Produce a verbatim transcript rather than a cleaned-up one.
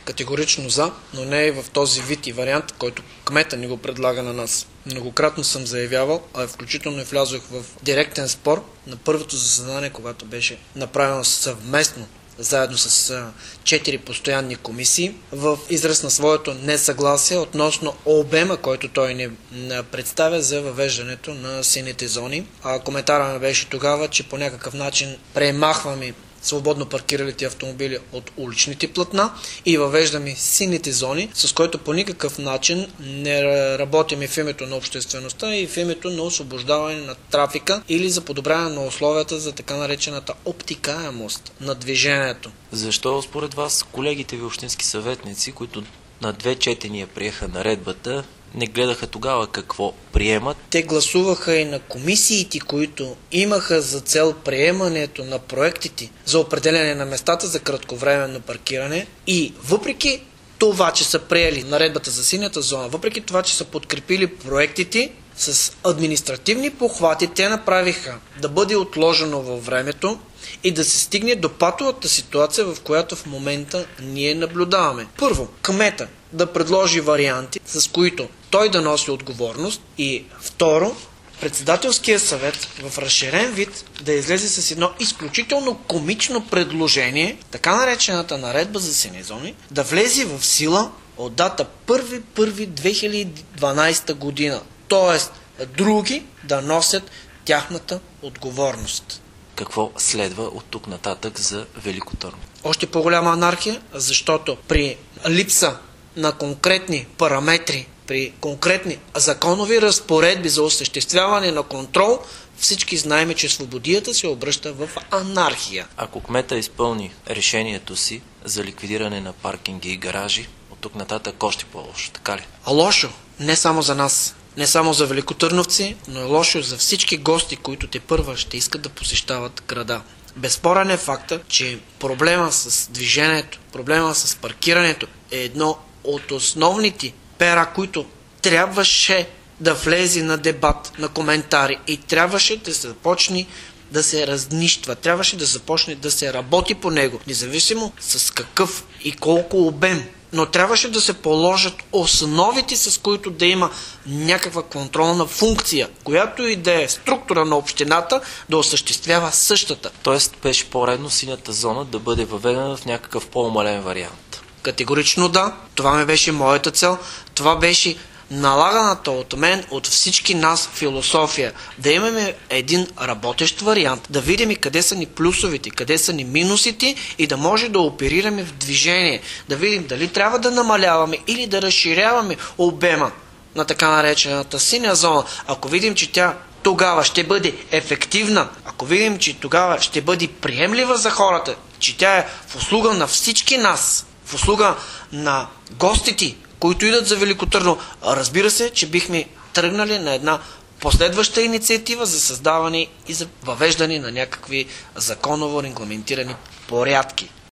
Категорично за, но не и в този вид и вариант, който кмета ни го предлага на нас. Многократно съм заявявал, а включително и влязох в директен спор на първото заседание, когато беше направено съвместно заедно с четири постоянни комисии, в израз на своето несъгласие относно обема, който той ни представя за въвеждането на сините зони. А коментара ми беше тогава, че по някакъв начин премахваме свободно паркиралите автомобили от уличните платна и въвеждаме сините зони, с което по никакъв начин не работим в името на обществеността и в името на освобождаване на трафика или за подобряване на условията за така наречената обтикаемост на движението. Защо според вас колегите ви общински съветници, които на две четения приеха наредбата, не гледаха тогава какво приемат? Те гласуваха и на комисиите, които имаха за цел приемането на проектите за определяне на местата за кратковременно паркиране и въпреки това, че са приели наредбата за синята зона, въпреки това, че са подкрепили проектите, с административни похвати те направиха да бъде отложено във времето и да се стигне до патовата ситуация, в която в момента ние наблюдаваме. Първо, кмета да предложи варианти, с които той да носи отговорност, и второ, председателския съвет в разширен вид да излезе с едно изключително комично предложение, така наречената наредба за сини зони, да влезе в сила от дата първи първи две хиляди и дванадесета година. Тоест, други да носят тяхната отговорност. Какво следва от тук нататък за Велико Търново? Още по-голяма анархия, защото при липса на конкретни параметри, при конкретни законови разпоредби за осъществяване на контрол, всички знаем, че свободията се обръща в анархия. Ако кмета изпълни решението си за ликвидиране на паркинги и гаражи, от тук нататък още по-лошо, така ли? А лошо не само за нас, не само за великотърновци, но е лошо за всички гости, които те първа ще искат да посещават града. Безспорен е факта, че проблема с движението, проблема с паркирането е едно от основните пера, които трябваше да влезе на дебат, на коментари и трябваше да се започне да се разнищва, трябваше да започне да се работи по него, независимо с какъв и колко обем. Но трябваше да се положат основите, с които да има някаква контролна функция, която и да е структура на общината да осъществява същата. Тоест беше по-редно синята зона да бъде въведена в някакъв по-умален вариант. Категорично да. Това ми беше моята цел. Това беше налаганата от мен, от всички нас философия. Да имаме един работещ вариант, да видим къде са ни плюсовите, къде са ни минусите и да може да оперираме в движение. Да видим дали трябва да намаляваме или да разширяваме обема на така наречената синя зона. Ако видим, че тя тогава ще бъде ефективна, ако видим, че тогава ще бъде приемлива за хората, че тя е в услуга на всички нас, в услуга на гостите, които идат за Велико Търново, разбира се, че бихме тръгнали на една последваща инициатива за създаване и за въвеждане на някакви законово регламентирани порядки.